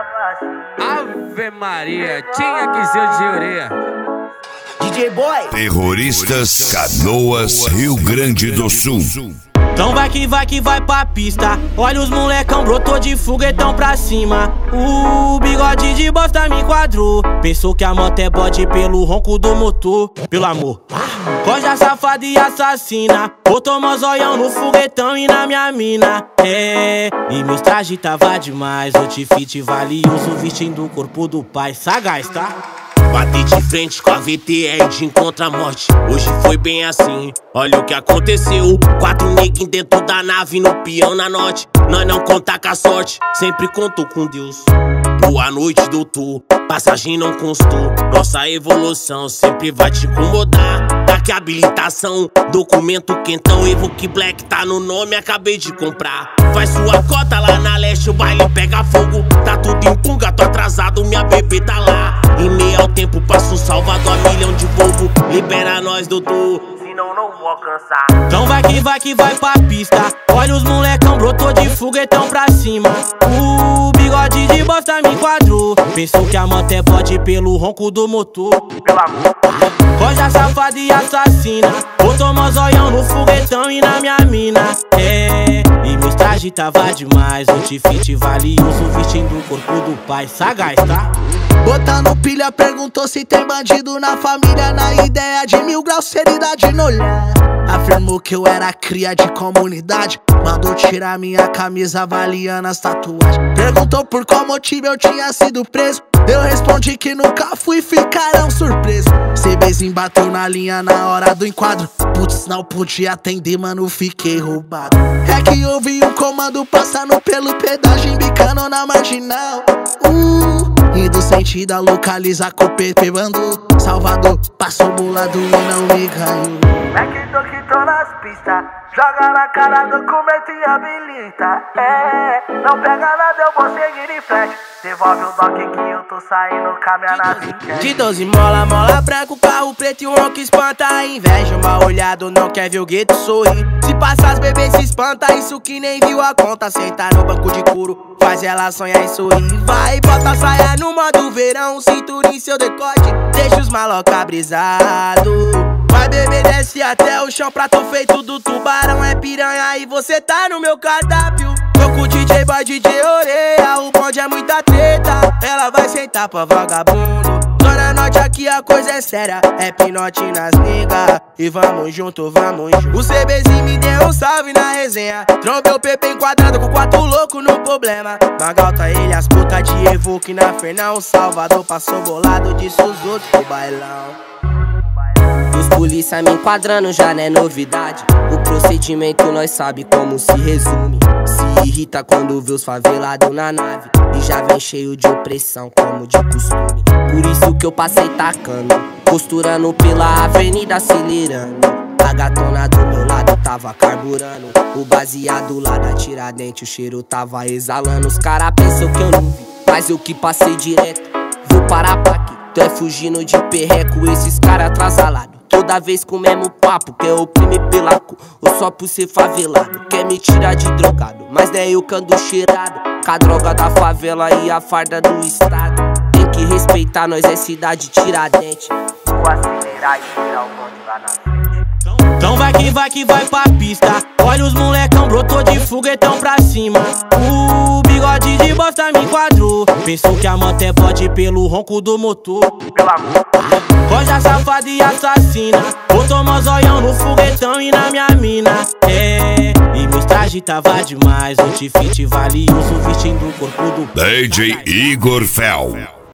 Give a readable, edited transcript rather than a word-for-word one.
Ave Maria, tinha que ser de orelha. DJ Boy. Terroristas Canoas, Rio Grande do Sul. Então vai que vai pra pista. Olha os molecão, brotou de foguetão pra cima. O bigode de bosta me enquadrou. Pensou que a moto é bode pelo ronco do motor. Pelo amor, coja safada e assassina. Botou mozóião no foguetão e na minha mina. É, e meus trajes tava demais. Outfit valioso vestindo o corpo do pai. Sagaz, tá? Bati de frente com a VTR de encontro à morte. Hoje foi bem assim, olha o que aconteceu. 4 neguinhos dentro da nave, no peão na norte. Nós não conta com a sorte, sempre contou com Deus. Boa noite, doutor, passagem não constou. Nossa evolução sempre vai te incomodar. Daqui a habilitação, documento quentão. Evoque Black tá no nome, acabei de comprar. Faz sua cota lá na leste, o baile pega fogo. Tá tudo em punga, tô atrasado, minha bebê tá lá. Em meio ao tempo passo Salvador a milhão de povo. Libera nós, doutor, senão não vou alcançar. Então vai que vai pra pista. Olha os molecão, brotou de foguetão pra cima. O bigode de bosta me enquadrou. Pensou que a moto é bode pelo ronco do motor. Pelo amor, coja safada e assassina. Botou mozóião no foguetão e na minha mina. É, e meus trajes tava demais. Outfit valioso vestindo o corpo do pai. Sagaz, tá? Botando pilha, perguntou se tem bandido na família. Na ideia de 1000 graus, seriedade no olhar. Afirmou que eu era cria de comunidade. Mandou tirar minha camisa avaliando as tatuagens. Perguntou por qual motivo eu tinha sido preso. Eu respondi que nunca fui, ficarão surpresos. CBzinho bateu na linha na hora do enquadro. Putz, não podia atender, mano, fiquei roubado. É que ouvi um comando passando pelo pedágio, embicando na marginal. Indo sentido a localizar com o PP mandou. Salvador, passou bolado e não me ganhou. É que tô nas pistas, joga na cara, documento e habilita. É, não pega nada, eu vou seguir em frente. Devolve o doc que eu tô saindo com a minha nave. De 12 mola branco, carro preto e um ronco espanta a inveja. Mal olhado, não quer ver o gueto sorrir. Se passar as bebês se espanta, isso que nem viu a conta. Sentar no banco de couro, faz ela sonhar e sorrir. Vai, bota a saia no modo verão, cintura em seu decote, deixa os maloca brisado. Vai beber, desce até o chão, prato feito do tubarão. É piranha e você tá no meu cardápio. Tô com o DJ Boy, DJ Orelha, o bonde é muita treta. Ela vai sentar pra vagabundo. Zona Norte aqui a coisa é séria, é pinote nas niggas. E vamos junto, vamos junto. O CBzinho me deu um salve na resenha. Trombei o PP enquadrado com 4 loucos no problema. Magalta ele, as putas de Evoque na Fernão. Salvador passou bolado, disse os outros pro bailão. Os polícia me enquadrando já não é novidade. O procedimento nós sabe como se resume. Se irrita quando vê os favelados na nave. E já vem cheio de opressão como de costume. Por isso que eu passei tacando, costurando pela avenida acelerando. A gatona do meu lado tava carburando. O baseado lá da Tiradentes, o cheiro tava exalando. Os cara pensam que eu não vi, mas eu que passei direto. Vou parar pra quê? Tu é fugindo de perreco, esses cara atrasalado. Toda vez com o mesmo papo, quer oprimir pela cor ou só por ser favelado. Quer me tirar de drogado, mas não é eu que ando cheirado. Com a droga da favela e a farda do estado. Tem que respeitar, nós é cidade Tiradentes. Vou acelerar e tirar o bonde lá na frente. Então vai que vai pra pista. Olha os molecão, brotou de foguetão pra cima. O bigode de bosta me enquadrou. Pensou que a moto é bode pelo ronco do motor. Pelo amor, coja safada e assassina. Botou mozóião no foguetão e na minha mina. É, e meus trajes tava demais. Outfit valioso vestindo o corpo do DJ Igor Fel.